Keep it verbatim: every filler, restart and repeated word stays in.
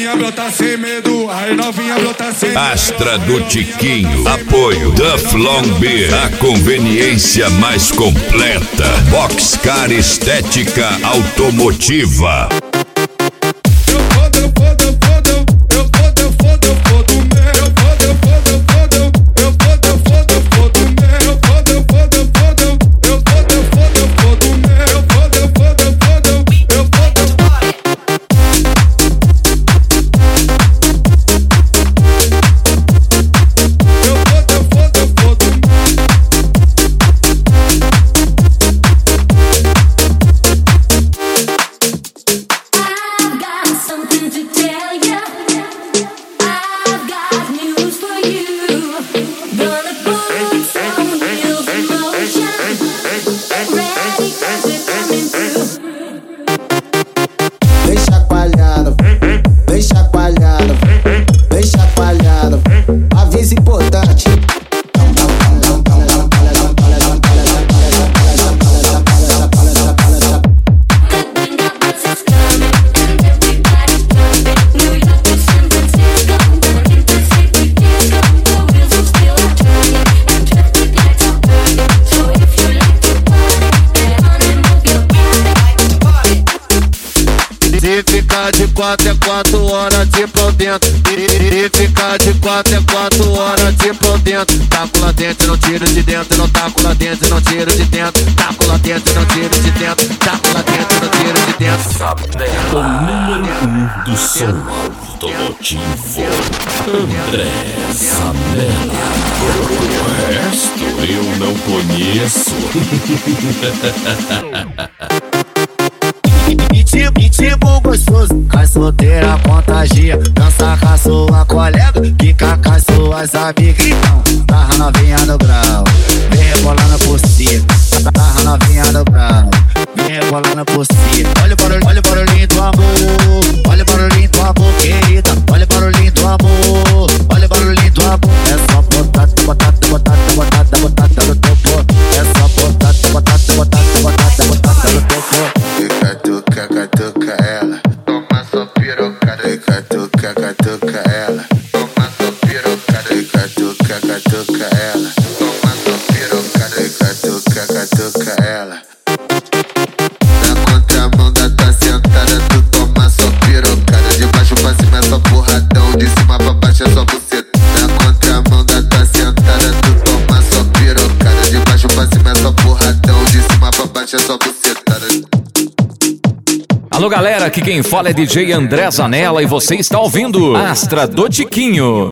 novinha brota sem medo, aí novinha brota sem medo. Astra do Tiquinho, apoio Duff Long Beer, a conveniência mais completa. Boxcar Estética Automotiva. Se ficar de quatro é quatro horas de pau dentro. Se ficar de quatro é quatro horas de pau dentro. Taco lá dentro, não tiro de dentro. Não taco lá dentro, não tiro de dentro. Taco lá dentro, não tiro de dentro. Taco lá dentro, não tiro de dentro. O número um do som automotivo, André Zanella. O resto eu não conheço. Ritmo gostoso, com a solteira contagia. Dança com a sua colega, fica com as suas amigas. Então, tarra novinha no grau, vem rebolando por cima. Tarra novinha no grau, vem rebolando por cima. Olha o barulho, olha o barulhinho do amor. Olha o barulhinho do amor, querida. Olha o barulhinho do amor. Olha o barulhinho do amor. É só botar, botar, botar, botar, botar no topo. É só botar, botar, botar, botar, botar no topo. Catuca, catuca ela, toma sua pirocada. Catuca, catuca ela, toma sua pirocada. Catuca, catuca ela, toma sua pirocada. Catuca, catuca ela. Na contramão da tua sentada, tu toma sua pirocada. De baixo pra cima é só porradão, de cima pra baixo é só buceta. Na contramão da tua sentada, tu toma sua pirocada. De baixo pra cima é só porradão, de cima pra baixo é só buceta. Alô galera, aqui quem fala é D J André Zanella e você está ouvindo Astra do Tiquinho.